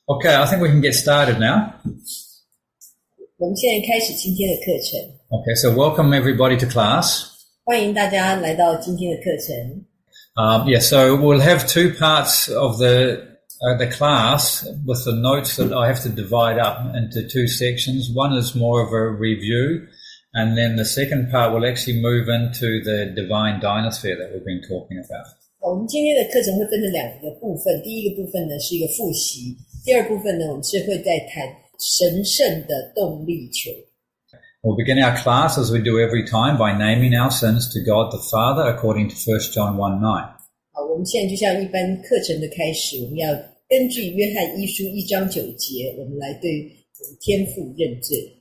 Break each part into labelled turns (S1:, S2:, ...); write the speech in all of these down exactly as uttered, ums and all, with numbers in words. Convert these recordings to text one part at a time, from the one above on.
S1: Okay, I think we can get started now.
S2: 我们现在开始今天的课程。
S1: Okay, so welcome everybody to class.
S2: 欢迎大家来到今天的课程。
S1: Um, yeah, so we'll have two parts of the uh, the class with the notes that I have to divide up into two sections. One is more of a review, and then the second part will actually move into the divine dynasphere that we've been talking about.
S2: 我们今天的课程会分成两个部分，第一个部分呢是一个复习，第二部分呢我们是会在谈神圣的动力球。
S1: We'll begin our class as we do every time by naming our sins to God the Father according to First John one nine.
S2: 好，我们现在就像一般课程的开始，我们要根据约翰一书一章九节，我们来对我们天父认罪。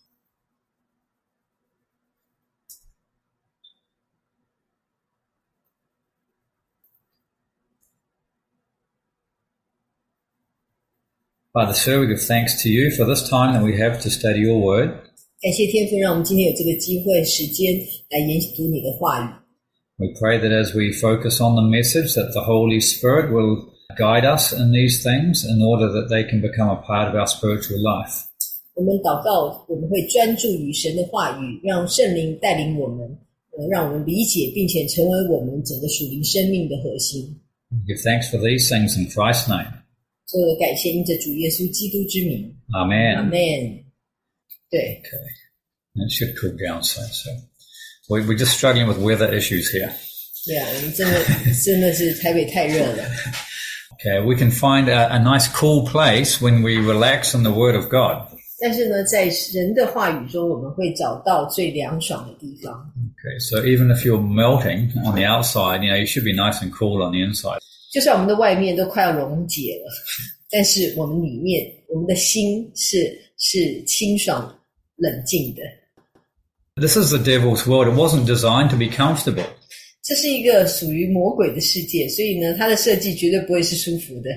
S1: Father, sir, we give thanks to you for this time that we have to study your word.
S2: 感谢天父让我们今天有这个机会时间来研读你的话语。
S1: We pray that as we focus on the message that the Holy Spirit will guide us in these things in order that they can become a part of our spiritual life.
S2: 我们祷告，我们会专注于神的话语，让圣灵带领我们，呃，让我们理解并且成为我们整个属灵生命的核心。
S1: We give thanks for these things in Christ's name.
S2: 所有的感谢因着主耶稣基督之名。
S1: Amen.
S2: Amen。对。
S1: Okay. It should cool down soon. So we, we're just struggling with weather issues here.
S2: 对啊，我们真的真的是台北太热了。
S1: Okay, we can find a, a nice cool place when we relax in the Word of God.
S2: 但是呢，在神的话语中，我们会找到最凉爽的地方。
S1: Okay, so even if you're melting on the outside, you know, you should be nice and cool on the inside.
S2: 就算我们的外面都快要溶解了，但是我们里面，我们的心是是清爽冷静的。
S1: This is the devil's world. It wasn't designed to be comfortable.
S2: 这是一个属于魔鬼的世界，所以呢，它的设计绝对不会是舒服的。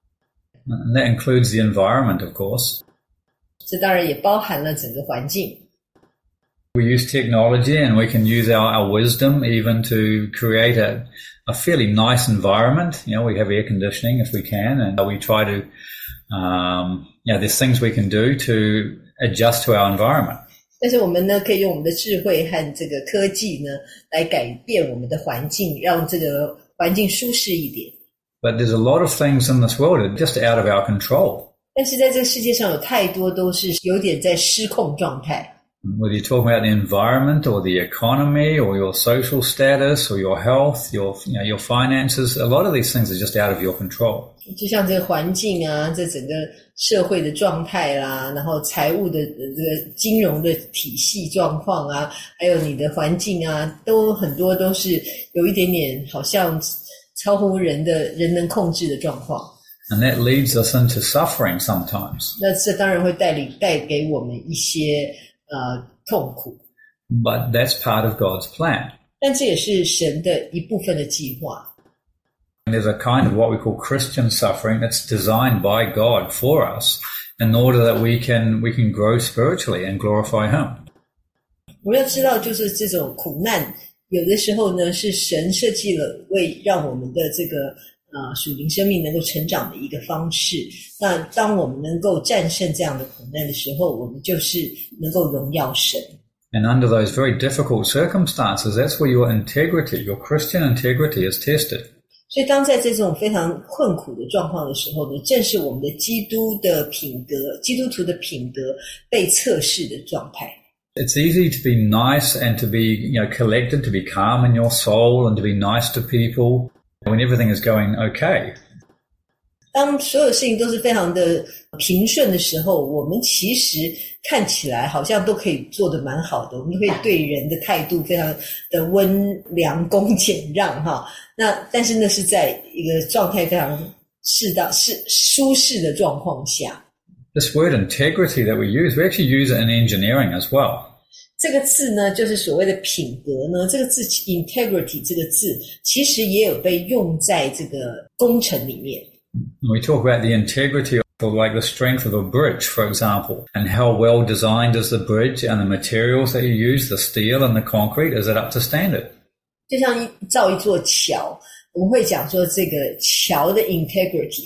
S1: And that includes the environment, of course.
S2: 这当然也包含了整个环境。
S1: We use technology and we can use our, our wisdom even to create a, a fairly nice environment. You know, we have air conditioning if we can, and we try to, um, you know, there's things we can do to adjust to our environment.
S2: 但是我们呢，可以用我们的智慧和这个科技呢，来改变我们的环境，让这个环境舒适一点。
S1: But there's a lot of things in this world that are just out of our control.
S2: 但是在这个世界上有太多都是有点在失控状态。
S1: Whether you're talking about the environment or the economy or your social status or your health, your, you know, your finances, a lot of these things are just out of your control.
S2: 就像这个环境啊，这整个社会的状态啦，然后财务的这个金融的体系状况啊，还有你的环境啊，都很多都是有一点点好像超乎人的人能控制的状况。
S1: And that leads us into suffering sometimes.
S2: 那这当然会带领带给我们一些呃痛苦。
S1: But that's part of God's plan.
S2: 但这也是神的一部分的计划。
S1: And there's a kind of what we call Christian suffering that's designed by God for us in order that we can we can grow spiritually and glorify Him.
S2: 我们要知道，就是这种苦难，有的时候呢是神设计了，为让我们的这个呃属灵生命能够成长的一个方式。那当我们能够战胜这样的苦难的时候，我们就是能够荣耀神。
S1: And under those very difficult circumstances, that's where your integrity, your Christian integrity is tested.
S2: 所以当在这种非常困苦的状况的时候呢，正是我们的基督的品格，基督徒的品格被测试的状态。
S1: It's easy to be nice and to be, you know, collected, to be calm in your soul and to be nice to people when everything is going okay.
S2: 当所有事情都是非常的平顺的时候，我们其实看起来好像都可以做得蛮好的，我们会对人的态度非常的温良恭俭让哈。那但是那是在一个状态非常适当、是舒适的状况下。
S1: This word integrity that we use, we actually use it in engineering as well.
S2: 这个字呢，就是所谓的品格呢。这个字 integrity 这个字，其实也有被用在这个工程里面。
S1: We talk about the integrity of like the strength of a bridge, for example, and how well designed is the bridge and the materials that you use, the steel and the concrete, is it up to standard?
S2: 就像一造一座桥，我们会讲说这个桥的 integrity，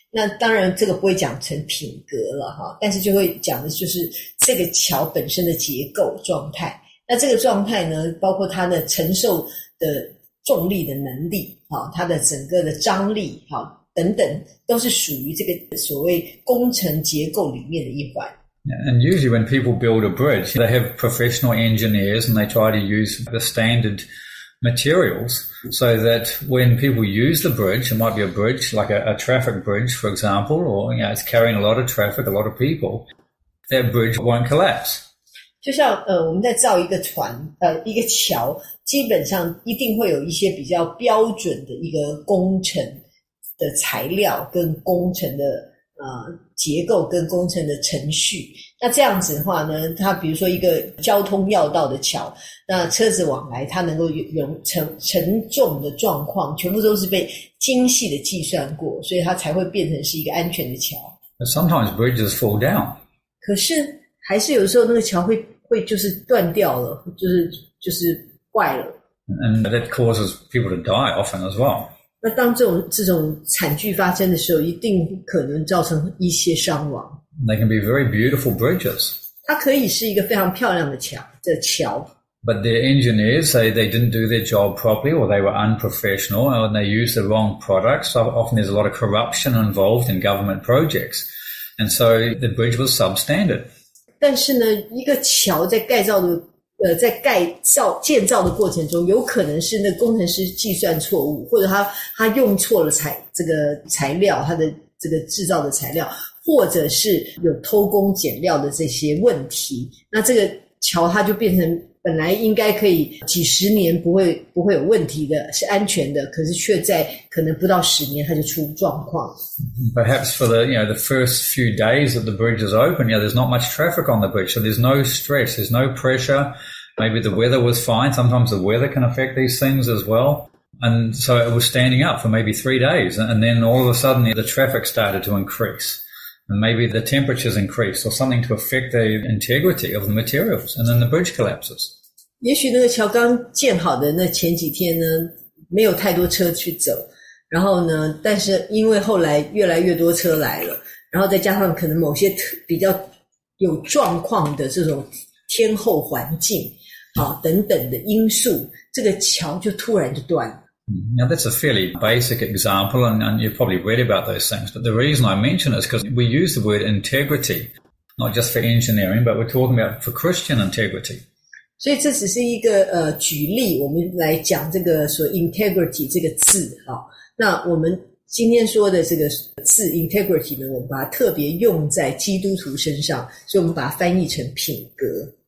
S2: 那当然这个不会讲成品格了哈，但是就会讲的就是这个桥本身的结构状态。那这个状态呢，包括它的承受的重力的能力，它的整个的张力等等，都是属于这个所谓工程结构里面的一环。
S1: And usually when people build a bridge, they have professional engineers and they try to use the standard materials so that when people use the bridge, it might be a bridge like a, a traffic bridge, for example, or you know, it's carrying a lot of traffic, a lot of people, that bridge won't collapse.
S2: 就像呃我们在造一个船呃一个桥，基本上一定会有一些比较标准的一个工程的材料跟工程的呃结构跟工程的程序。那这样子的话呢，它比如说一个交通要道的桥，那车子往来它能够有承承重的状况全部都是被精细的计算过，所以它才会变成是一个安全的桥。
S1: But sometimes bridges fall down.
S2: 可是还是有时候那个桥会会就是断掉了，就是就是坏了。
S1: And that causes people to die often as well.
S2: 那当这种这种惨剧发生的时候，一定可能造成一些伤亡。
S1: They can be very beautiful bridges.
S2: 它可以是一个非常漂亮的桥的桥。
S1: But the engineers say they didn't do their job properly, or they were unprofessional, or they used the wrong products. So often there's a lot of corruption involved in government projects. And so the bridge was substandard.
S2: 但是呢，一个桥在盖造的呃，在盖造建造的过程中，有可能是那工程师计算错误，或者他他用错了材这个材料，他的这个制造的材料，或者是有偷工减料的这些问题。那这个桥它就变成本来应该可以几十年不会不会有问题的，是安全的，可是却在可能不到十年它就出状况。
S1: Perhaps for the, you know, the first few days that the bridge is open, you know, there's not much traffic on the bridge, so there's no stress, there's no pressure. Maybe the weather was fine. Sometimes the weather can affect these things as well. And so it was standing up for maybe three days, and then all of a sudden the traffic started to increase. And maybe the temperatures increased or something to affect the integrity of the materials, and then the bridge collapses.
S2: 也许那个桥刚建好的那前几天呢，没有太多车去走，然后呢，但是因为后来越来越多车来了，然后再加上可能某些比较有状况的这种天候环境啊等等的因素，这个桥就突然就断了。
S1: Now that's a fairly basic example, and, and you've probably read about those things, but the reason I mention it is because we use the word integrity, not just for engineering, but we're talking about for Christian integrity.
S2: 所以这只是一个呃举例，我们来讲这个所 integrity 这个字啊。那我们今天说的这个字 integrity 呢，我们把它特别用在基督徒身上，所以我们把它翻译成品格。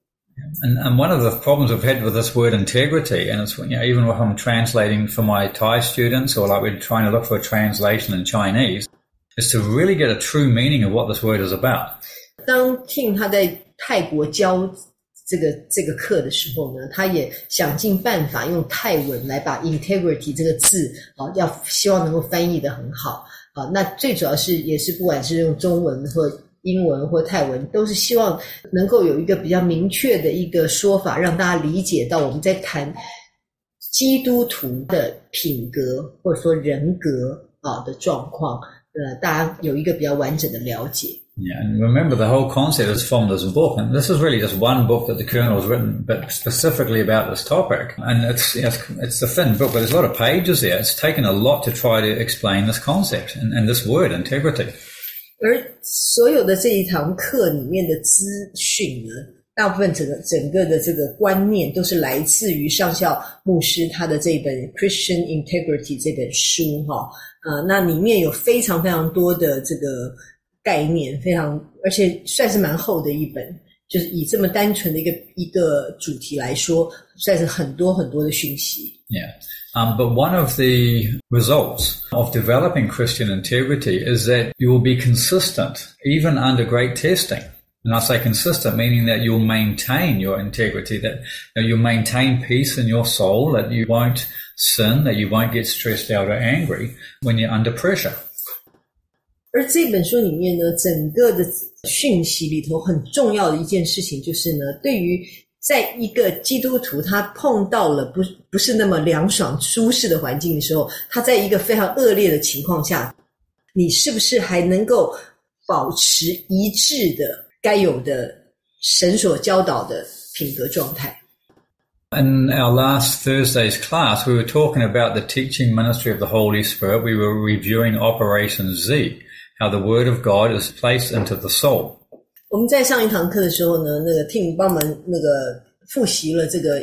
S1: And, and one of the problems we've had with this word integrity, and it's, you know, even if I'm translating for my Thai students, or like we're trying to look for a translation in Chinese, is to really get a true meaning of what this word is about.
S2: 当 Tim 他在泰国教这个这个课的时候呢，他也想尽办法用泰文来把 integrity 这个字啊，要希望能够翻译得很好啊。那最主要是也是不管是用中文或英文或泰文，都是希望能够有一个比较明确的一个说法，让大家理解到我们在谈基督徒的品格或者说人格啊的状况，呃，大家有一个比较完整的了解。
S1: Yeah, and remember the whole concept is from this book, and this is really just one book that the Colonel has written, but specifically about this topic. And it's, you know, it's it's a thin book, but there's a lot of pages there. It's taken a lot to try to explain this concept and, and this word, integrity.
S2: 而所有的这一堂课里面的资讯呢，大部分整个整个的这个观念都是来自于上校牧师他的这本 Christian Integrity 这本书哈，呃，那里面有非常非常多的这个概念，非常而且算是蛮厚的一本，就是以这么单纯的一个一个主题来说，算是很多很多的讯息。
S1: Yeah. Um, but one of the results of developing Christian integrity is that you will be consistent, even under great testing. And I say consistent, meaning that you'll maintain your integrity, that you know, you'll maintain peace in your soul, that you won't sin, that you won't get stressed out or angry when you're under pressure.
S2: 而这本书里面呢，整个的讯息里头很重要的一件事情就是呢，对于在一个基督徒他碰到了不不是那么凉爽舒适的环境的时候，他在一个非常恶劣的情况下， 你是不是还能够保持一致的该有的神所教导的品格状态。
S1: In our last Thursday's class, we were talking about the teaching ministry of the Holy Spirit. We were reviewing Operation Z, how the Word of God is placed into the soul.
S2: 我们在上一堂课的时候呢，那个 Tim 帮我们那个复习了这个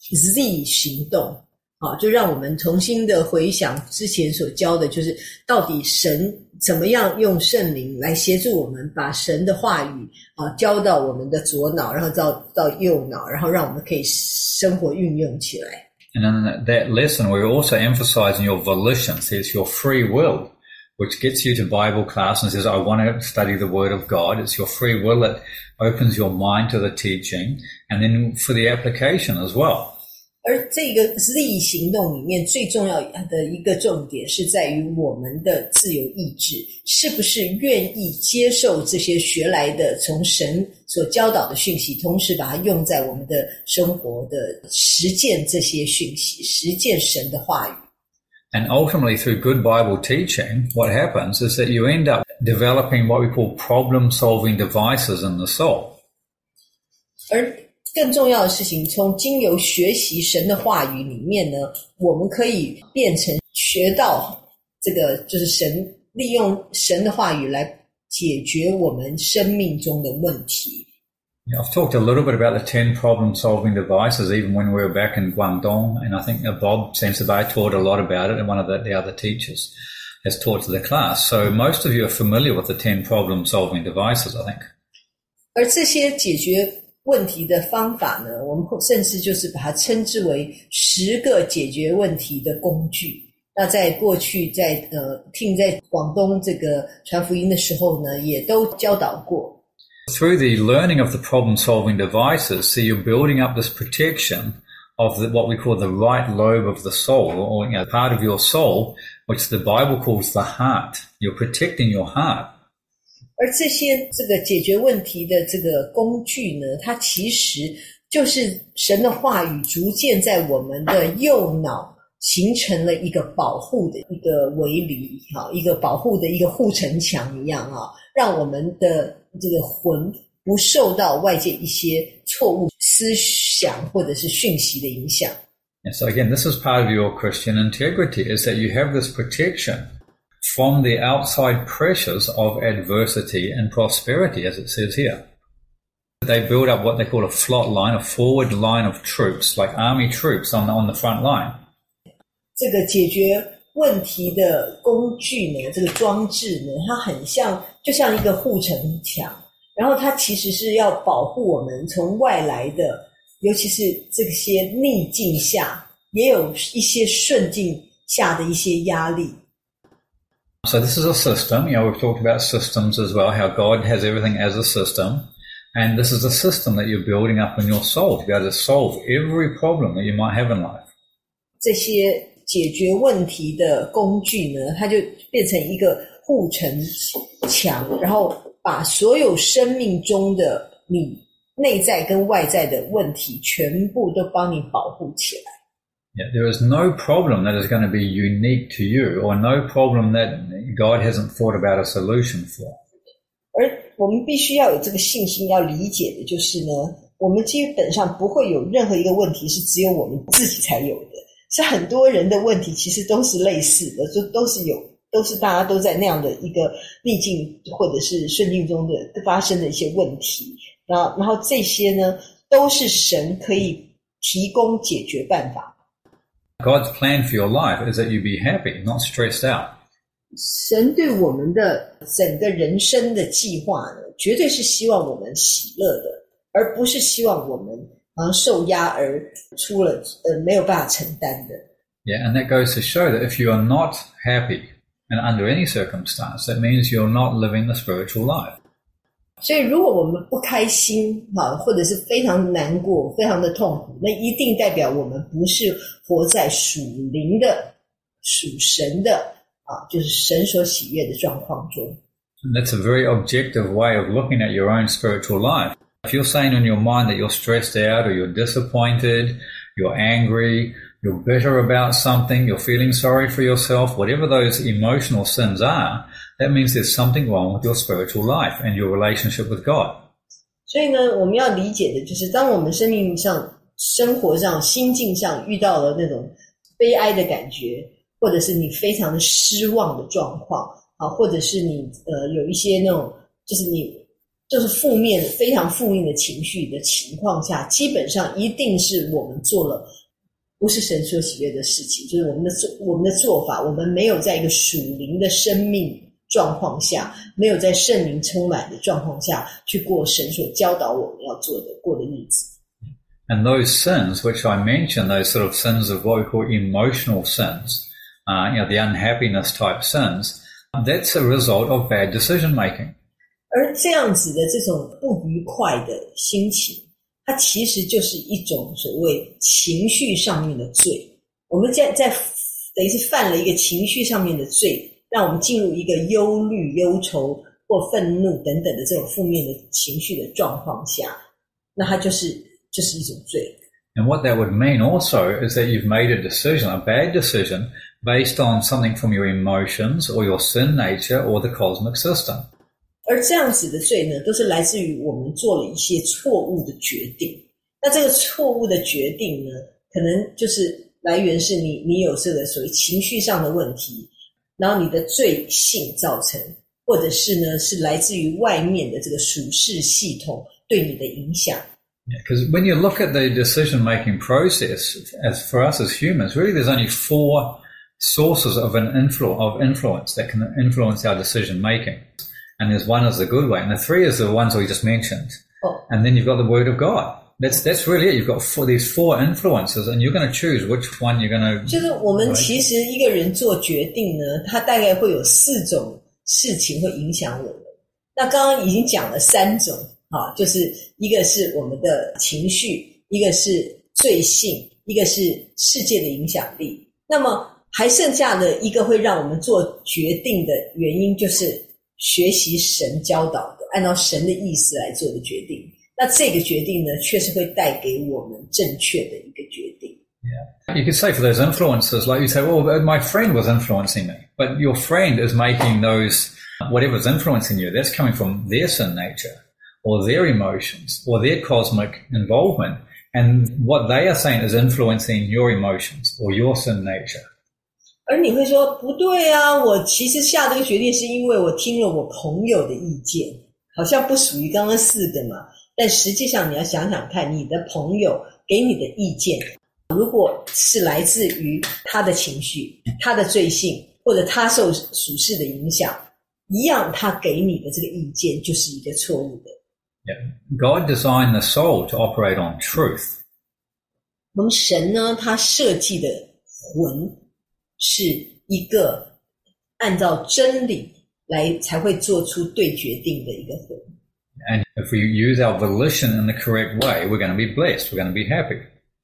S2: Z 行动，啊，就让我们重新的回想之前所教的，就是到底神怎么样用圣灵来协助我们把神的话语啊教到我们的左脑，然后到到右脑，然后让我们可以生活运用起来。
S1: And in that lesson, we were also emphasizing your volition. So it's your free will, which gets you to Bible class and says, I want to study the Word of God. It's your free will that opens your mind to the teaching, and then for the application as well.
S2: 而这个 Z 行动里面最重要的一个重点是在于我们的自由意志，是不是愿意接受这些学来的从神所教导的讯息，同时把它用在我们的生活的实践这些讯息，实践神的话语。
S1: And ultimately, through good Bible teaching, what happens is that you end up developing what we call problem-solving devices in the soul.
S2: 而更重要的事情，从经由学习神的话语里面呢，我们可以变成学到这个，就是神利用神的话语来解决我们生命中的问题。
S1: Yeah, I've talked a little bit about the ten problem-solving devices even when we were back in Guangdong, and I think Bob Sensabai taught a lot about it, and one of the, the other teachers has taught to the class. So most of you are familiar with the ten problem-solving devices, I think.
S2: 而这些解决问题的方法呢，我们甚至就是把它称之为十个解决问题的工具。那在过去在呃听在广东这个传福音的时候呢，也都教导过。
S1: Through the learning of the problem-solving devices, so you're building up this protection of the, what we call the right lobe of the soul, or you know, part of your soul, which the Bible calls the heart. You're protecting your heart.
S2: 而这些这个解决问题的这个工具呢，它其实就是神的话语逐渐在我们的右脑形成了一个保护的一个围篱，一个保护的一个护城墙一样啊，让我们的这个魂不受到外界一些错误思想或者是讯息的影响。
S1: And so again, this is part of your Christian integrity, is that you have this protection from the outside pressures of adversity and prosperity, as it says here. They build up what they call a flot line, a forward line of troops, like army troops on the, on the front line.
S2: 这个解决问题的工具呢，这个装置呢，它很像，就像一个护城墙，然后它其实是要保护我们从外来的，尤其是这些逆境下，也有一些顺境下的一些压力。
S1: So this is a system. You know, we've talked about systems as well, how God has everything as a system. And this is a system that you're building up in your soul to be able to solve every problem that you might have in life.
S2: 这些解决问题的工具呢，它就变成一个护城墙，然后把所有生命中的你内在跟外在的问题全部都帮你保护起来。
S1: Yeah, there is no problem that is going to be unique to you, or no problem that God hasn't thought about a solution for.
S2: 而我们必须要有这个信心，要理解的就是呢，我们基本上不会有任何一个问题是只有我们自己才有的，是很多人的问题其实都是类似的，都都是有，都是大家都在那样的一个逆境或者是顺境中的发生的一些问题，然后然后这些呢，都是神可以提供解决办法。
S1: God's plan for your life is that you be happy, not stressed out.
S2: 神对我们的整个人生的计划呢，绝对是希望我们喜乐的，而不是希望我们好像受压而出了呃没有办法承担的。
S1: Yeah, and that goes to show that if you are not happy and under any circumstance, that means you're not living the spiritual life.
S2: 所以如果我们不开心啊，或者是非常难过，非常的痛苦，那一定代表我们不是活在属灵的属神的啊，就是神所喜悦的状况中。
S1: And that's a very objective way of looking at your own spiritual life. If you're saying in your mind that you're stressed out or you're disappointed, you're angry, you're bitter about something, you're feeling sorry for yourself, whatever those emotional sins are, that means there's something wrong with your spiritual life and your relationship with God.
S2: 所以呢，我们要理解的就是，当我们生命上、生活上、心境上遇到了那种悲哀的感觉，或者是你非常的失望的状况，啊，或者是你呃有一些那种，就是你就是负面、非常负面的情绪的情况下，基本上一定是我们做了不是神所喜悦的事情，就是我们的做我们的做法，我们没有在一个属灵的生命状况下，没有在圣灵充满的状况下去过神所教导我们要做的过的日子。
S1: And those sins, which I mentioned, those sort of sins of what we call emotional sins, uh, you know, the unhappiness type sins, that's a result of bad decision making.
S2: 而这样子的这种不愉快的心情，它其实就是一种所谓情绪上面的罪。我们在在等于是犯了一个情绪上面的罪，让我们进入一个忧虑、忧愁或愤怒等等的这种负面的情绪的状况下，那它就是就是一种罪。
S1: And what that would mean also is that you've made a decision, a bad decision, based on something from your emotions or your sin nature or the cosmic system.
S2: 而这样子的罪呢，都是来自于我们做了一些错误的决定。那这个错误的决定呢，可能就是来源是你你有这个所谓情绪上的问题，然后你的罪性造成，或者是呢是来自于外面的这个属世系统对你的影响。
S1: Yeah, because when you look at the decision-making process, as for us as humans, really there's only four sources of an influ- of influence that can influence our decision-making. And there's one is the good way, and the three is the ones we just mentioned.
S2: Oh.
S1: And then you've got the Word of God. That's that's really it. You've got four, these four influences, and you're going to choose which one you're going to.
S2: 就是我们其实一个人做决定呢，他大概会有四种事情会影响我们。那刚刚已经讲了三种啊，就是一个是我们的情绪，一个是罪性，一个是世界的影响力。那么还剩下的一个会让我们做决定的原因，就是学习神教导的，按照神的意思来做的决定。那这个决定呢，确实会带给我们正确的一个决定。
S1: Yeah. You could say for those influences, like you say, well, my friend was influencing me. But your friend is making those, whatever's influencing you, that's coming from their sin nature or their emotions or their cosmic involvement. And what they are saying is influencing your emotions or your sin nature.
S2: 而你会说，不对啊，我其实下这个决定是因为我听了我朋友的意见，好像不属于刚刚四个嘛。但实际上你要想想看，你的朋友给你的意见，如果是来自于他的情绪、他的罪性，或者他受属世的影响，一样他给你的这个意见就是一个错误的。
S1: Yeah. God designed the soul to operate on truth.
S2: 我们神呢，他设计的魂是一个按照真理来才会做出对决定的一个魂。
S1: And if we use our volition in the correct way, we're going to be blessed. We're going to be happy.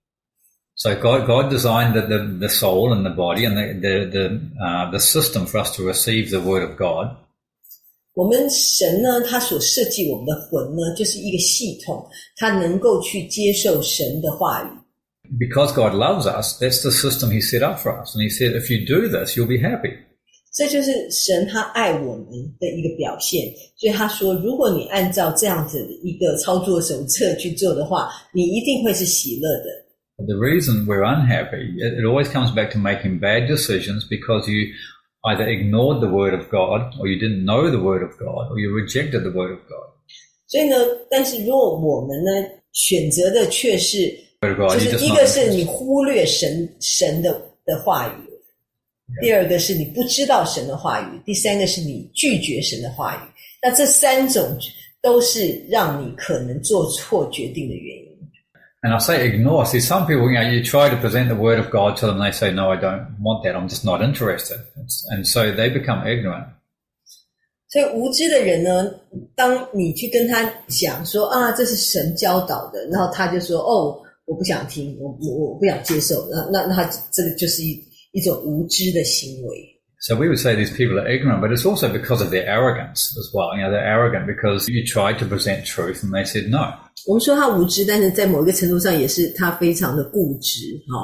S1: So God, God designed the, the, the soul and the body and the, the, the, uh, the system for us to receive the word of God.
S2: 我们神呢，他所设计我们的魂呢，就是一个系统，他能够去接受神的话语。
S1: Because God loves us, that's the system He set up for us. And He said, if you do this, you'll be happy.
S2: 这就是神他爱我们的一个表现，所以他说，如果你按照这样子一个操作手册去做的话，你一定会是喜乐的。
S1: But the reason we're unhappy, it, it always comes back to making bad decisions because you either ignored the word of God, or you didn't know the word of God, or you rejected the word of God.
S2: 所以呢，但是如果我们呢选择的却是，
S1: God,
S2: 就是一个是你忽略神神的的话语。第二个是你不知道神的话语，第三个是你拒绝神的话语。那这三种都是让你可能做错决定的原因。
S1: And I say ignore. See, some people, you know, you try to present the word of God to them, they say, no, I don't want that. I'm just not interested. And so they become ignorant.
S2: 所以无知的人呢，当你去跟他讲说啊，这是神教导的，然后他就说哦，我不想听，我我我不想接受，那那那他这个就是一一种无知的行为。
S1: So we would say these people are ignorant, but it's also because of their arrogance as well. You know, they're arrogant because you tried to present truth and they said no.
S2: 我们说他无知，但是在某一个程度上也是他非常的固执哈、哦。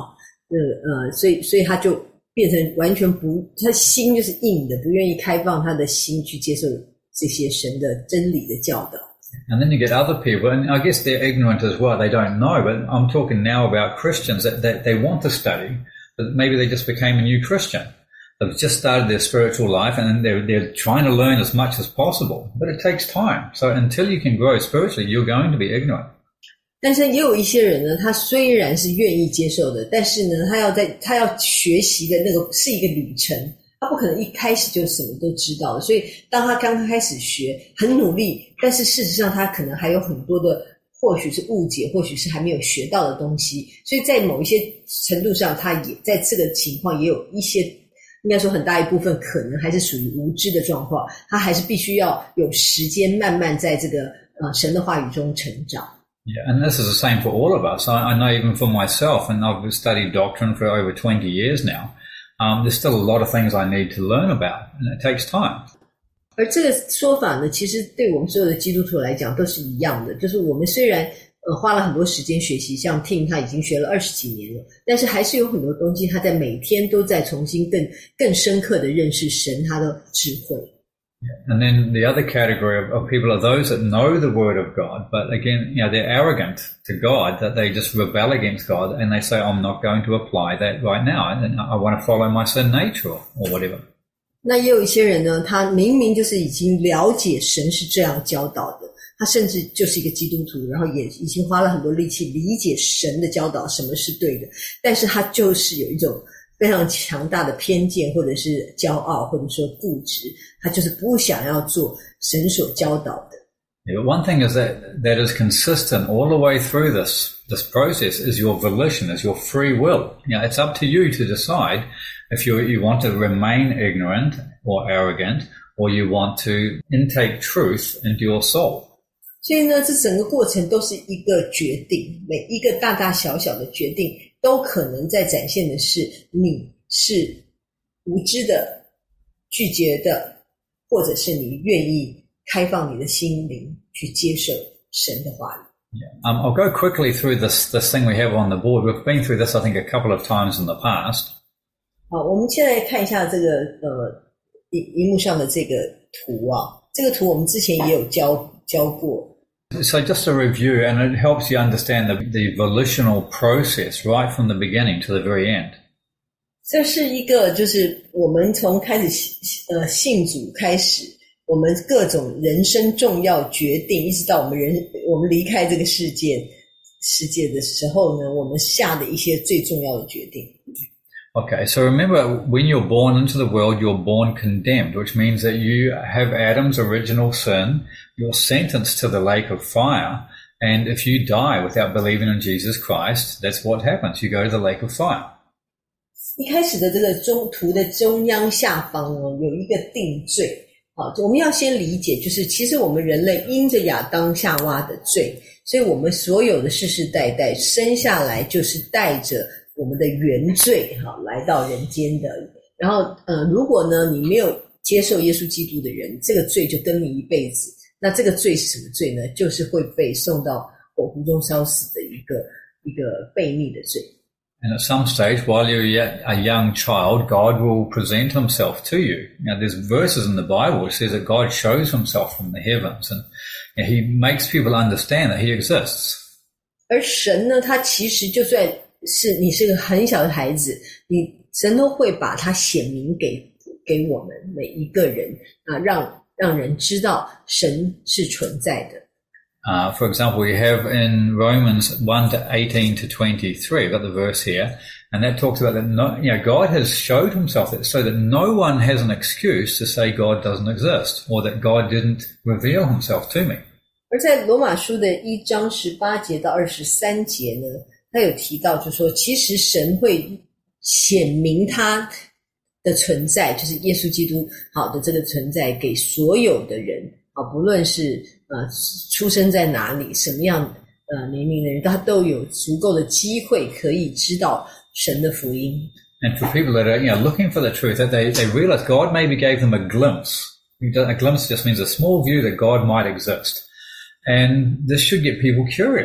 S2: 呃呃，所以所以他就变成完全不，他心就是硬的，不愿意开放他的心去接受这些神的真理的教导。
S1: And then you get other people, and I guess they're ignorant as well, they don't know, but I'm talking now about Christians that, that they want to study, but maybe they just became a new Christian. They've just started their spiritual life and they're, they're trying to learn as much as possible, but it takes time. So until you can grow spiritually, you're going to be ignorant.
S2: 但是也有一些人呢，他虽然是愿意接受的，但是呢，他要在他要学习的那个是一个旅程。他不可能一开始就什么都知道了，所以当他刚开始学很努力，但是事实上他可能还有很多的或许是误解，或许是还没有学到的东西，所以在某一些程度上他也在这个情况也有一些，应该说很大一部分可能还是属于无知的状况，他还是必须要有时间慢慢在这个呃神的话语中成长。
S1: Yeah, and this is the same for all of us. I, I know even for myself, and I've studied doctrine for over twenty years now.Um, there's still a lot of things I need to learn about, and it takes time.
S2: 而这个说法呢，其实对我们所有的基督徒来讲都是一样的，就是我们虽然呃花了很多时间学习，像 Tim 他已经学了二十几年了，但是还是有很多东西他在每天都在重新更更深刻的认识神他的智慧。
S1: Yeah. And then the other category of, of people are those that know the word of God, but again, you know, they're arrogant to God, that they just rebel against God and they say, I'm not going to apply that right now, and I want to follow my sin nature or, or whatever.
S2: 那也有一些人呢，他明明就是已经了解神是这样教导的，他甚至就是一个基督徒，然后也已经花了很多力气理解神的教导什么是对的，但是他就是有一种非常强大的偏见，或者是骄傲，或者说固执，他就是不想要做神所教导的。
S1: Yeah, but one thing is that that is consistent all the way through this this process is your volition, is your free will. You know, it's up to you to decide if you you want to remain ignorant or arrogant, or you want to intake truth into your soul.
S2: 所以呢，这整个过程都是一个决定，每一个大大小小的决定都可能在展现的是你是无知的、拒绝的，或者是你愿意开放你的心灵去接受神的话语。
S1: Yeah. Um, I'll go quickly through this this thing we have on the board. We've been through this, I think, a couple of times in the past.
S2: 好，我们现在看一下这个呃荧荧幕上的这个图啊，这个图我们之前也有教教过。
S1: So just a review, and it helps you understand the, the volitional process right from the beginning to the very end.
S2: 这是一个就是我们从开始呃信主开始，我们各种人生重要决定，一直到我们人我们离开这个世界世界的时候呢，我们下的一些最重要的决定。
S1: Okay, so remember, when you're born into the world, you're born condemned, which means that you have Adam's original sin, you're sentenced to the lake of fire, and if you die without believing in Jesus Christ, that's what happens. You go to the lake of fire.
S2: 一开始的这个中图的中央下方哦，有一个定罪。好，我们要先理解，就是其实我们人类因着亚当夏娃的罪，所以我们所有的世世代代生下来就是带着我们的原罪哈来到人间的。然后呃如果呢你没有接受耶稣基督的人，这个罪就跟你一辈子。那这个罪是什么罪呢？就是会被送到火湖中烧死的一个一个悖逆的罪。
S1: And at some stage, while you're yet a young child, God will present himself to you. Now, there's verses in the Bible which says that God shows himself from the heavens, and you know, he makes people understand that he exists.
S2: 而神呢，他其实就算是你是个很小的孩子，你神都会把他显明给给我们每一个人啊，让让人知道神是存在的。
S1: Uh, for example, we have in Romans one to eighteen to twenty-three, I've got the verse here, and that talks about that, no, you know, God has showed himself that, so that no one has an excuse to say God doesn't exist, or that God didn't reveal himself to me.
S2: 而在罗马书的一章十八节到二十三节呢，他有提到就是说，其实神会显明他的存在，就是耶稣基督好的这个存在给所有的人啊，不论是呃出生在哪里，什么样呃年龄的人，他都有足够的机会可以知道神的福音。
S1: And for people that are, you know, looking for the truth, that they, they realize God maybe gave them a glimpse. A glimpse just means a small view that God might exist. And this should get people curious.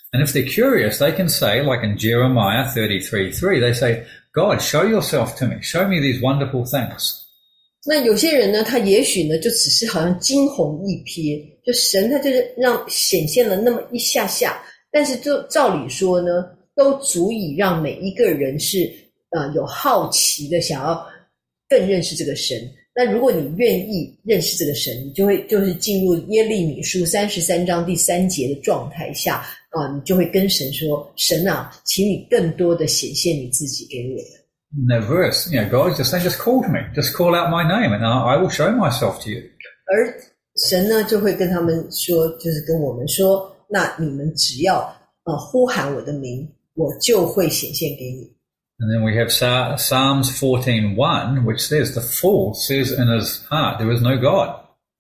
S1: And if they're curious, they can say, like in Jeremiah thirty-three three, they say, God, show yourself to me. Show me these wonderful things.
S2: 那有些人呢，他也许呢就只是好像惊鸿一瞥，就神他就是让显现了那么一下下，但是就照理说呢，都足以让每一个人是呃有好奇的想要更认识这个神。那如果你愿意认识这个神，你就会就是进入耶利米书三十三章第三节的状态下啊、呃，你就会跟神说：神啊，请你更多的显现你自己给我。
S1: In that verse, you know, God just saying, just call to me, just call out my name, and I will show myself to you.
S2: 而神呢，就会跟他们说，就是跟我们说，那你们只要呃呼喊我的名，我就会显现给你。
S1: And then we have Psalms fourteen one, which says, the fool says in his heart, there is no God.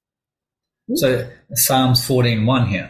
S1: So Psalms fourteen one here.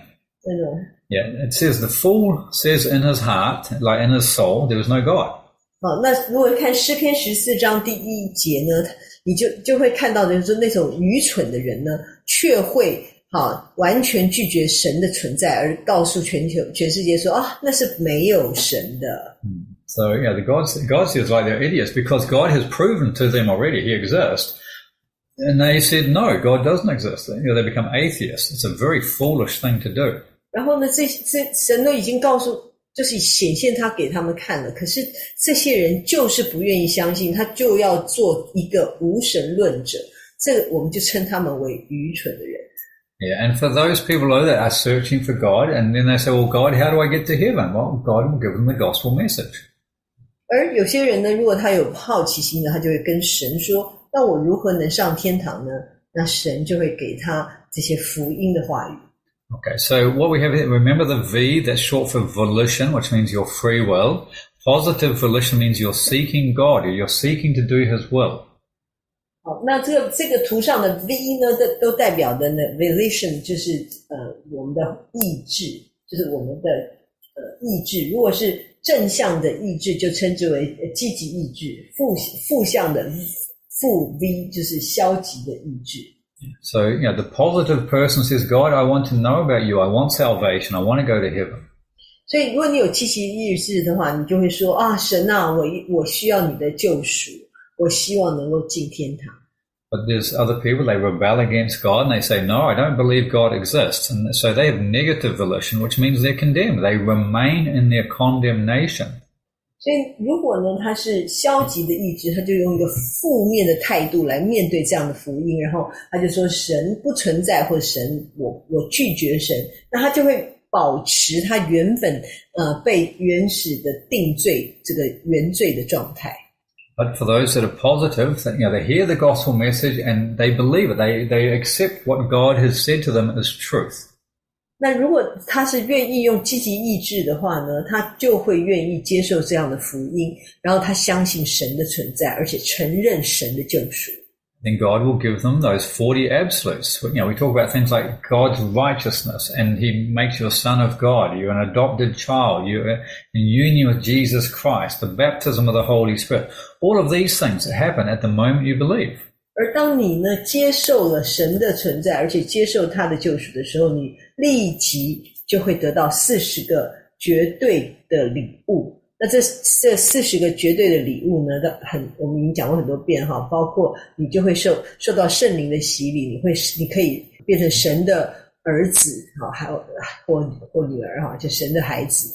S1: Yeah, it says the fool says in his heart, like in his soul, there is no God.
S2: 好，那如果看诗篇十四章第一节呢，你就就会看到的就是那种愚蠢的人呢，却会好完全拒绝神的存在，而告诉全球全世界说啊，那是没有神的。
S1: Mm. So, yeah, the God, God says like they're idiots because God has proven to them already he exists. And they said, no, God doesn't exist. You know, they become atheists. It's a very foolish thing to do.
S2: 然后呢，这这神都已经告诉，就是显现他给他们看了，可是这些人就是不愿意相信，他就要做一个无神论者。这个我们就称他们为愚蠢的人。
S1: Yeah, and for those people though that are searching for God, and then they say, well, God, how do I get to heaven? Well, God will give them the gospel message.
S2: 而有些人呢，如果他有好奇心呢，他就会跟神说，那我如何能上天堂呢？那神就会给他这些福音的话语。
S1: Okay, so what we have here, remember the V, that's short for volition, which means your free will. Positive volition means you're seeking God, or you're seeking to do His will.
S2: 好，那这个这个图上的 V 呢，都都代表的呢 volition 就是呃我们的意志，就是我们的呃意志。如果是正向的意志，就称之为积极意志；负负向的负 V 就是消极的意志。
S1: So, you know, the positive person says, God, I want to know about you. I want salvation. I want to go to heaven.
S2: 所以如果你有积极意志的话，你就会说啊，神啊，我我需要你的救赎，我希望能够进天堂。
S1: But there's other people, they rebel against God and they say, no, I don't believe God exists. And so they have negative volition, which means they're condemned. They remain in their condemnation.
S2: 所以如果呢他是消极的意志，他就用一个负面的态度来面对这样的福音，然后他就说神不存在，或者神我我拒绝神，那他就会保持他原本呃被原始的定罪这个原罪的状态。
S1: But for those that are positive, that, you know, they hear the gospel message and they believe it. They they accept what God has said to them as truth.
S2: 那如果他是愿意用积极意志的话呢，他就会愿意接受这样的福音，然后他相信神的存在，而且承认神的救赎。
S1: Then God will give them those forty absolutes. You know, we talk about things like God's righteousness, and He makes you a son of God. You're an adopted child. You're in union with Jesus Christ. The baptism of the Holy Spirit. All of these things that happen at the moment you believe.
S2: 而当你呢接受了神的存在，而且接受他的救赎的时候，你立即就会得到四十个绝对的礼物。那这这四十个绝对的礼物呢，很我们已经讲过很多遍哈，包括你就会受受到圣灵的洗礼，你会你可以变成神的儿子哈，还有或或女儿哈，就神的孩子。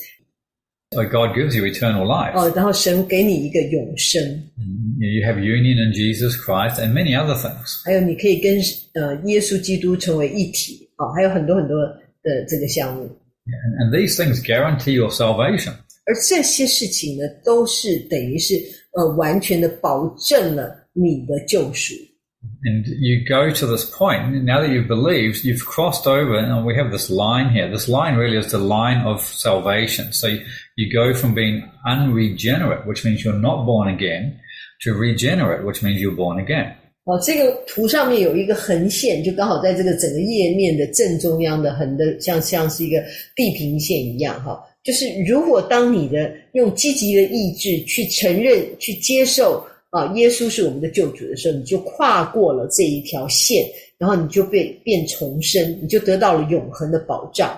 S1: So God gives you eternal life.
S2: 哦，然后神给你一个永生。
S1: You have union in Jesus Christ and many other things.
S2: 还有你可以跟呃耶稣基督成为一体啊、哦，还有很多很多的这个项目。
S1: Yeah, and, and these things guarantee your salvation.
S2: 而这些事情呢，都是等于是呃完全的保证了你的救赎。
S1: And you go to this point, now that you've believed, you've crossed over, and we have this line here. This line really is the line of salvation. So you, you go from being unregenerate, which means you're not born again, to regenerate, which means you're born again.
S2: 哦，这个图上面有一个横线，就刚好在这个整个页面的正中央的横的，像像是一个地平线一样哈。就是如果当你的用积极的意志去承认、去接受啊，耶稣是我们的救主的时候，你就跨过了这一条线，然后你就被变重生，你就得到了永恒的保障。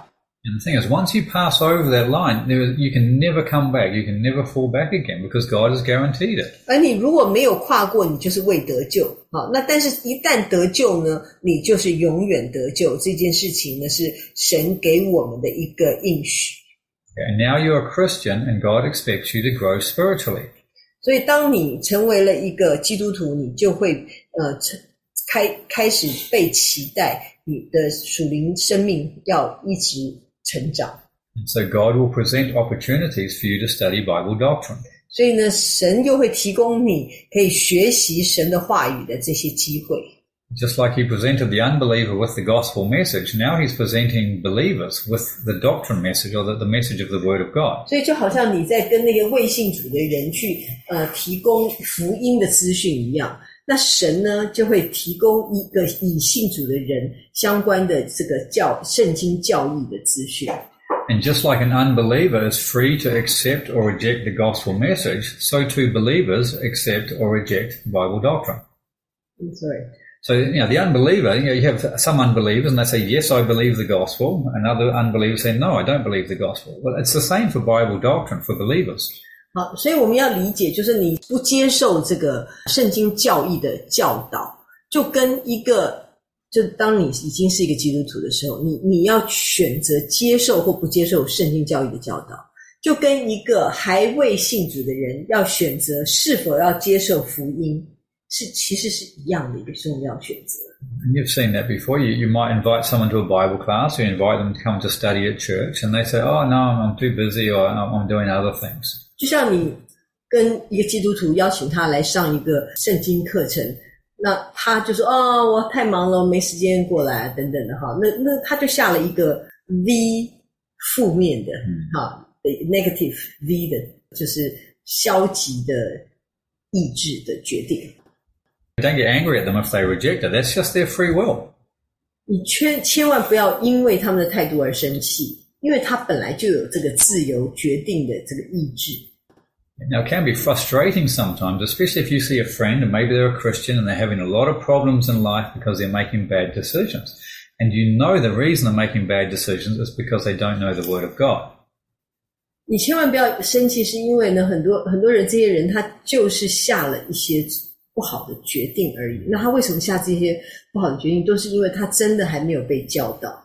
S1: And the thing is, once you pass over that line, there, you can never come back. You can never fall back again because God has guaranteed it.
S2: 而你如果没有跨过，你就是未得救。好，那但是一旦得救呢，你就是永远得救。这件事情呢，是神给我们的一个应许。
S1: And now you're a Christian and God expects you to grow spiritually.
S2: 所以当你成为了一个基督徒，你就会呃开开始被期待你的属灵生命要一直成长。
S1: And so God will present opportunities for you to study Bible doctrine.
S2: 所以呢，神又会提供你可以学习神的话语的这些机会。
S1: Just like he presented the unbeliever with the gospel message, now he's presenting believers with the doctrine message or the, the message of the word of God.
S2: 所以就好像你在跟那个未信主的人去呃提供福音的资讯一样，那神呢就会提供一个以信主的人相关的这个教圣经教义的资讯。
S1: And just like an unbeliever is free to accept or reject the gospel message, so too believers accept or reject Bible doctrine.
S2: I'm sorry.
S1: So, you know, the unbeliever, you know, you have some unbelievers and they say, yes, I believe the gospel. And other unbelievers say, no, I don't believe the gospel. Well, it's the same for Bible doctrine for believers.
S2: 好，所以我们要理解，就是你不接受这个圣经教义的教导，就跟一个，就当你已经是一个基督徒的时候，你你要选择接受或不接受圣经教义的教导，就跟一个还未信主的人要选择是否要接受福音。是其实是一样的一个重要选择。
S1: And you've seen that before. You, you might invite someone to a Bible class, you invite them to come to study at church, and they say, oh, no, I'm too busy or I'm doing other things.
S2: 就像你跟一个基督徒邀请他来上一个圣经课程，那他就说，哦，我太忙了，没时间过来等等的哈，那那他就下了一个 V 负面的哈、嗯、negative V 的，就是消极的意志的决定。
S1: Don't get angry at them if they reject it. That's just their free will.
S2: 你千千万不要因为他们的态度而生气，因为他本来就有这个自由决定的这个意志。
S1: Now, it can be frustrating sometimes, especially if you see a friend and maybe they're a Christian and they're having a lot of problems in life because they're making bad decisions. And you know the reason they're making bad decisions is because they don't know the Word of God.
S2: 你千万不要生气，是因为呢，很多很多人，这些人他就是下了一些不好的决定而已。那他为什么下这些不好的决定，都是因为他真的还没有被教导。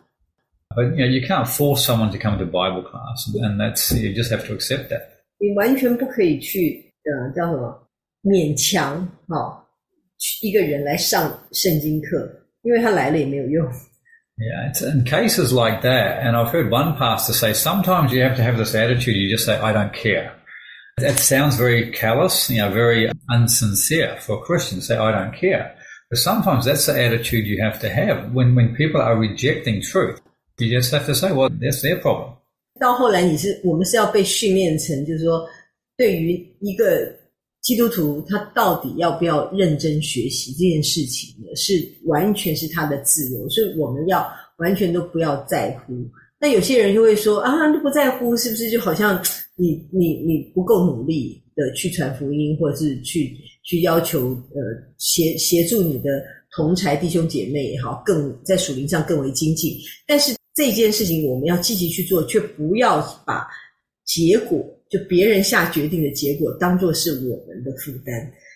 S1: But you know, you can't force someone to come to Bible class, and that's you just have to accept that.
S2: 你完全不可以去呃叫什么勉强哦一个人来上圣经课，因为他来了也没有用。
S1: Yeah, it's in cases like that, and I've heard one pastor say sometimes you have to have this attitude. You just say, "I don't care." That sounds very callous, you know, very unsincere for a Christian to say, I don't care. But sometimes that's the attitude you have to have when, when people are rejecting truth. You just have to say, well, that's their problem.
S2: 到后来你是我们是要被训练成，就是说对于一个基督徒他到底要不要认真学习这件事情呢，是完全是他的自由，所以我们要完全都不要在乎。那有些人就会说啊，都不在乎，是不是就好像你你你不够努力的去传福音，或者是去去要求呃协协助你的同侪弟兄姐妹也好，更在属灵上更为精进。但是这件事情我们要积极去做，却不要把结果就别人下决定的结果当作是我们的负担。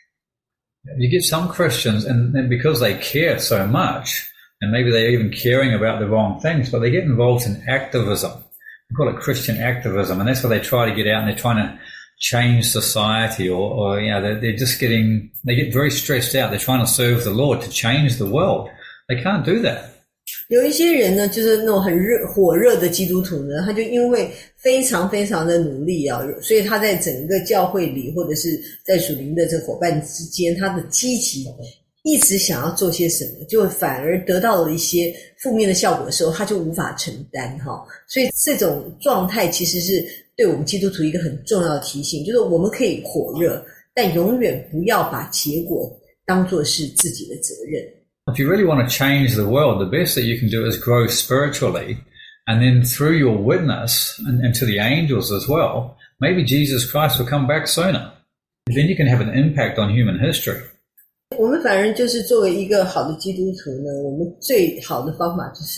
S1: You get some Christians, and then because they care so much, and maybe they're even caring about the wrong things, but they get involved in activism. We call it Christian activism, and that's where they try to get out and they're trying to change society, or, or you know, they're, they're just getting, they get very stressed out. They're trying to serve the Lord, to change the world. They can't do that.
S2: 有一些人呢，就是那种很热火热的基督徒呢，他就因为非常非常的努力啊，所以他在整个教会里或者是在属灵的这个伙伴之间，他的积极一直想要做些什么，就反而得到了一些负面的效果的时候，他就无法承担哈。所以这种状态其实是对我们基督徒一个很重要的提醒，就是我们可以火热，但永远不要把结果当作是自己的责任。
S1: If you really want to change the world, the best that you can do is grow spiritually, and then through your witness, and, and to the angels as well, maybe Jesus Christ will come back sooner. Then you can have an impact on human history.
S2: 我们反而就是作为一个好的基督徒呢，我们最好的方法就是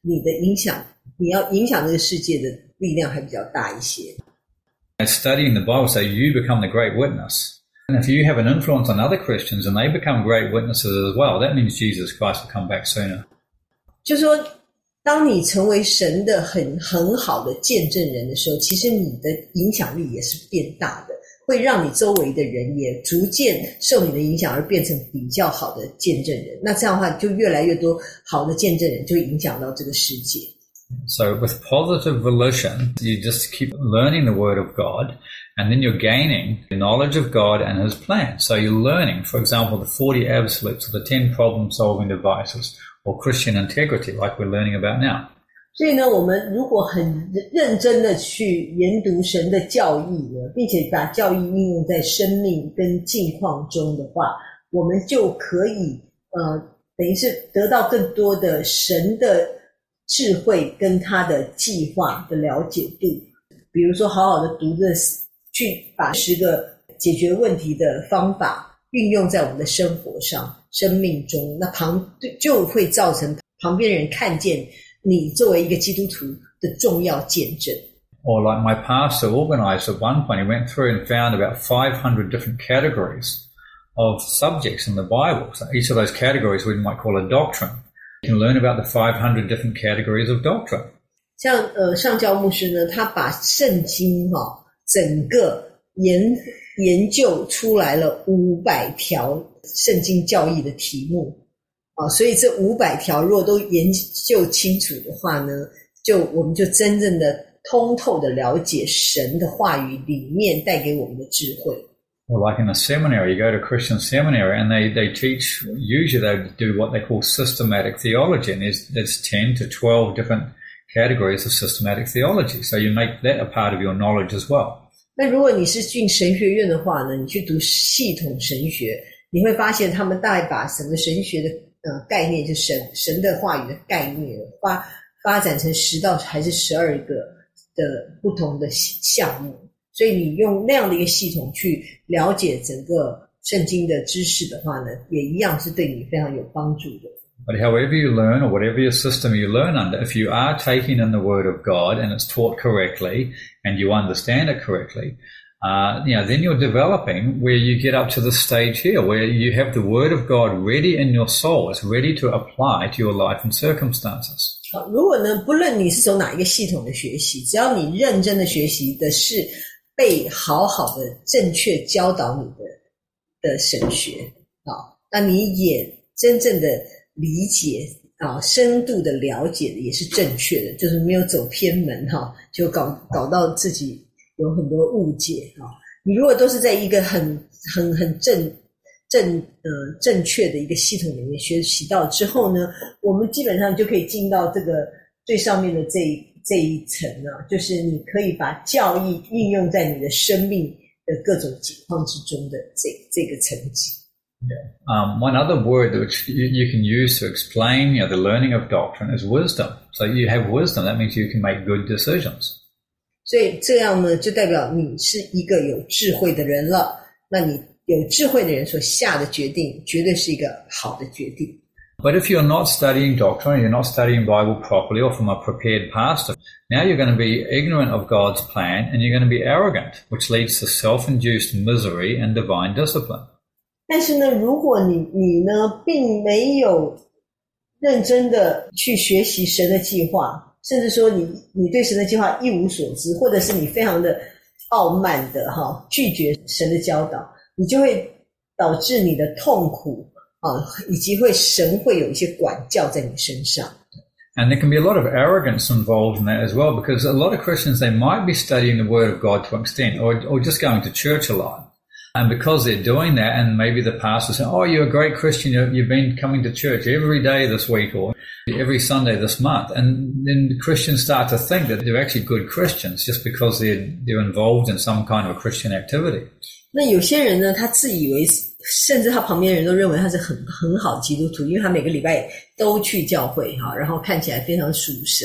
S2: 你的影响，你要影响这个世界的力量还比较大一些。
S1: Studying the Bible, so you become the great witness. And if you have an influence on other Christians and they become great witnesses as well, that means Jesus Christ will come back sooner.
S2: 就是说，当你成为神的很很好的见证人的时候，其实你的影响力也是变大的，会让你周围的人也逐渐受你的影响而变成比较好的见证人。那这样的话，就越来越多好的见证人就会影响到这个世界。
S1: So with positive volition, you just keep learning the Word of God, and then you're gaining the knowledge of God and His plan. So you're learning, for example, the forty absolutes or the ten problem-solving devices or Christian integrity like we're learning about now.
S2: 所以呢，我们如果很认真的去研读神的教义呢，并且把教义应用在生命跟境况中的话，我们就可以呃，等于是得到更多的神的智慧跟他的计划的了解度。比如说好好的读这，去把十个解决问题的方法运用在我们的生活上、生命中，那旁就会造成旁边人看见你作为一个基督徒的重要见证。
S1: Or like my pastor organized at one point, he went through and found about five hundred different categories of subjects in the Bible. So each of those categories we might call a doctrine.You can learn about the five hundred different categories of doctrine.
S2: 像呃上教牧师呢，他把圣经哈、哦、整个研研究出来了五百条圣经教义的题目啊，所以这五百条如果都研究清楚的话呢，就我们就真正的通透的了解神的话语里面带给我们的智慧。
S1: Or like in a seminary, you go to a Christian seminary and they, they teach, usually they do what they call systematic theology, and there's, there's ten to twelve different categories of systematic theology. So you make that a part of your knowledge as well.
S2: 那如果你是进神学院的话呢，你去读系统神学，你会发现他们大概把整个神学的呃概念，就神神的话语的概念发发展成十到还是十二个的不同的项目。所以你用那样的一个系统去了解整个圣经的知识的话呢，也一样是对你非常有帮助的。
S1: But however you learn or whatever your system you learn under, if you are taking in the Word of God and it's taught correctly and you understand it correctly, uh, you know, then you're developing where you get up to the stage here where you have the Word of God ready in your soul. It's ready to apply to your life and circumstances.
S2: 好，如果呢，不论你是从哪一个系统的学习，只要你认真的学习的是被好好的正确教导你的的神学啊，那你也真正的理解啊，深度的了解的也是正确的，就是没有走偏门哈，就搞搞到自己有很多误解哈。你如果都是在一个很很很正正呃正确的一个系统里面学习到之后呢，我们基本上就可以进到这个最上面的这一这一层啊，就是你可以把教义应用在你的生命的各种情况之中的这这个层级。
S1: Yeah. Um, one other word which you, you can use to explain, you know, the learning of doctrine is wisdom. So you have wisdom, that means you can make good decisions.
S2: 所以这样呢，就代表你是一个有智慧的人了。那你有智慧的人所下的决定，绝对是一个好的决定。
S1: But if you're not studying doctrine, you're not studying Bible properly or from a prepared pastor, now you're going to be ignorant of God's plan and you're going to be arrogant, which leads to self-induced misery and divine discipline.
S2: 但是呢，如果你你呢，并没有认真的去学习神的计划，甚至说你你对神的计划一无所知，或者是你非常的傲慢的哈拒绝神的教导，你就会导致你的痛苦啊，以及会神会有一些管教在你身上。
S1: And there can be a lot of arrogance involved in that as well, because a lot of Christians, they might be studying the Word of God to an extent, or, or just going to church a lot. And because they're doing that, and maybe the pastor says, oh, you're a great Christian, you've been coming to church every day this week or every Sunday this month. And then the Christians start to think that they're actually good Christians just because they're, they're involved in some kind of a Christian activity.
S2: 那有些人呢，他自以为，甚至他旁边人都认为他是很很好的基督徒，因为他每个礼拜都去教会哈，然后看起来非常属神。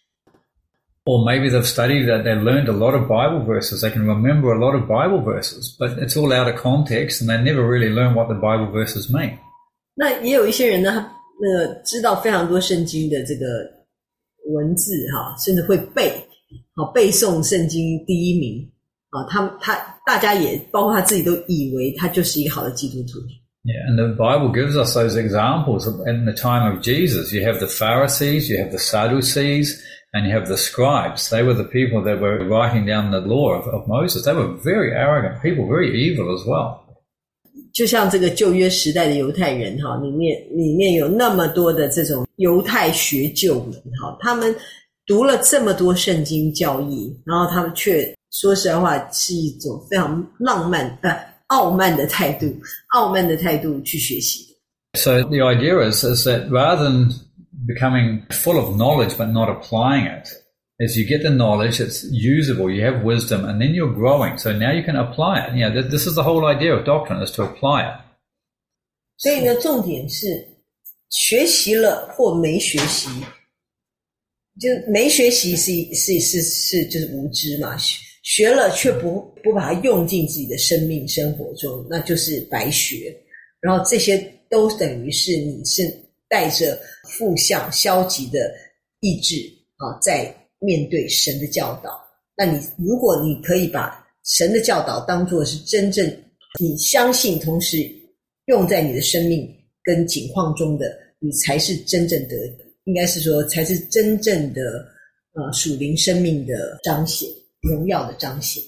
S1: Or maybe they've studied that, they learned a lot of Bible verses, they can remember a lot of Bible verses, but it's all out of context and they never really learn what the Bible verses mean.
S2: 那也有一些人呢，他呃知道非常多圣经的这个文字哈，甚至会背，好背诵圣经第一名啊，他他大家也包括他自己都以为他就是一个好的基督徒。
S1: Yeah, and the Bible gives us those examples. In the time of Jesus, you have the Pharisees, you have the Sadducees, and you have the scribes. They were the people that were writing down the law of, of Moses. They were very arrogant people, very evil as well.
S2: 就像这个旧约时代的犹太人哈，里面里面有那么多的这种犹太学究们哈，他们读了这么多圣经教义，然后他们却说实在话是一种非常浪漫呃傲慢的态度，傲慢的态度去学习。
S1: So the idea is is that rather than becoming full of knowledge but not applying it, as you get the knowledge, it's usable, you have wisdom, and then you're growing. So now you can apply it. You know, this is the whole idea of doctrine, is to apply it.
S2: 所以呢，重点是学习了或没学习，就没学习是是是是就是无知嘛，学了却不不把它用进自己的生命生活中，那就是白学。然后这些都等于是你是带着负向消极的意志啊，在面对神的教导。那你如果你可以把神的教导当作是真正你相信同时用在你的生命跟境况中的，你才是真正的，应该是说才是真正的呃属灵生命的彰显，荣耀的彰显。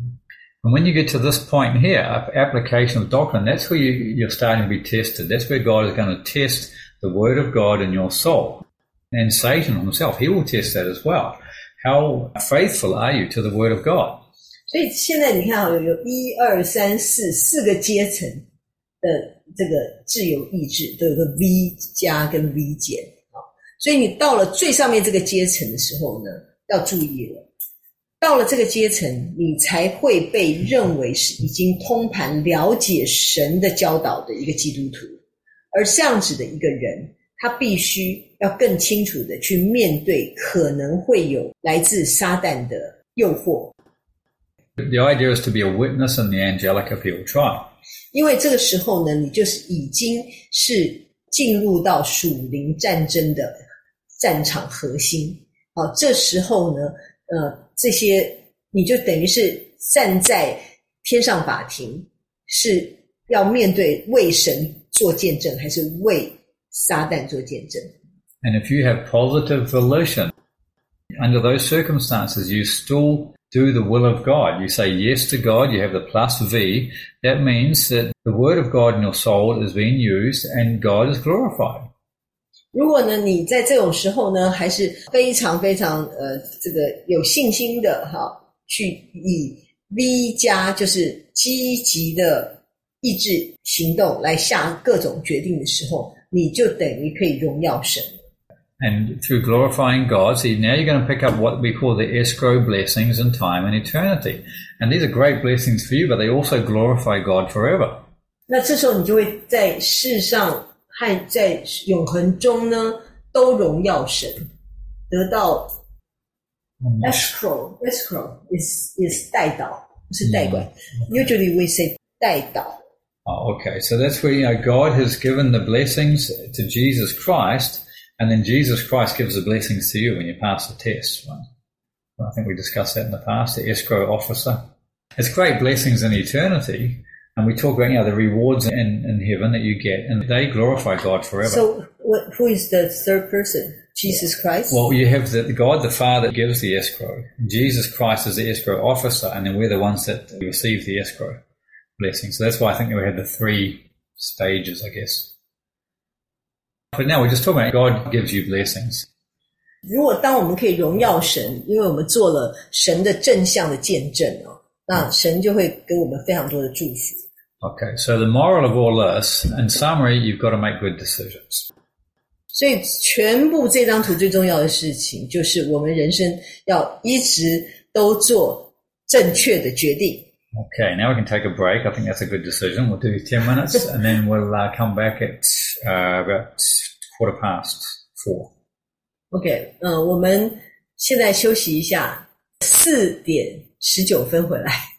S1: And when you get to this point here, application of doctrine, that's where you, you're starting to be tested. That's where God is going to test the word of God in your soul. And Satan himself, he will test that as well. How faithful are you to the word of God?
S2: 所以现在你看有有一二三四四个阶层的这个自由意志，都有个 V 加跟 V 减啊。所以你到了最上面这个阶层的时候呢，要注意了。到了这个阶层，你才会被认为是已经通盘了解神的教导的一个基督徒。而这样子的一个人，他必须要更清楚的去面对可能会有来自撒旦的诱惑。
S1: The idea is to be a witness in the angelic appeal trial.
S2: 因为这个时候呢，你就是已经是进入到属灵战争的战场核心。好，这时候呢，呃，这些你就等于是站在天上法庭，是要面对为神做见证，还是为撒旦做见证。
S1: And if you have positive volition, under those circumstances, you still do the will of God. You say yes to God, you have the plus V. That means that the word of God in your soul is being used and God is glorified.
S2: 如果呢，你在这种时候呢，还是非常非常呃，这个有信心的哈，去以 V 加就是积极的意志行动来下各种决定的时候，你就等于可以荣耀神。
S1: And through glorifying God, see, now you're going to pick up what we call the escrow blessings in time and eternity. And these are great blessings for you, but they also glorify God forever.
S2: 那这时候你就会在世上和在永恒中呢，都荣耀神，得到 escrow escrow is is 代祷，不是代管。Usually we say 代祷。
S1: Oh, okay. So that's where, you know, God has given the blessings to Jesus Christ, and then Jesus Christ gives the blessings to you when you pass the test. Right? I think we discussed that in the past, the escrow officer. It's great blessings in eternity, and we talk about, you know, the rewards in, in heaven that you get, and they glorify God forever.
S2: So what, who is the third person? Jesus Christ?
S1: Well, you have the, God the Father gives the escrow. Jesus Christ is the escrow officer, and then we're the ones that receive the escrow blessing. So that's why I think we have the three stages, I guess. But now we're just talking about God gives you blessings.
S2: 如果当我们可以荣耀神，因为我们做了神的正向的见证哦，那神就会给我们非常多的祝福。
S1: Okay, so the moral of all this, in summary, you've got to make good decisions.
S2: 所以全部这张图最重要的事情，就是我们人生要一直都做正确的决定。
S1: Okay, now we can take a break. I think that's a good decision. We'll do ten minutes and then we'll uh, come back at uh, about quarter past four.
S2: OK, 嗯、呃，我们现在休息一下，四点十九分回来。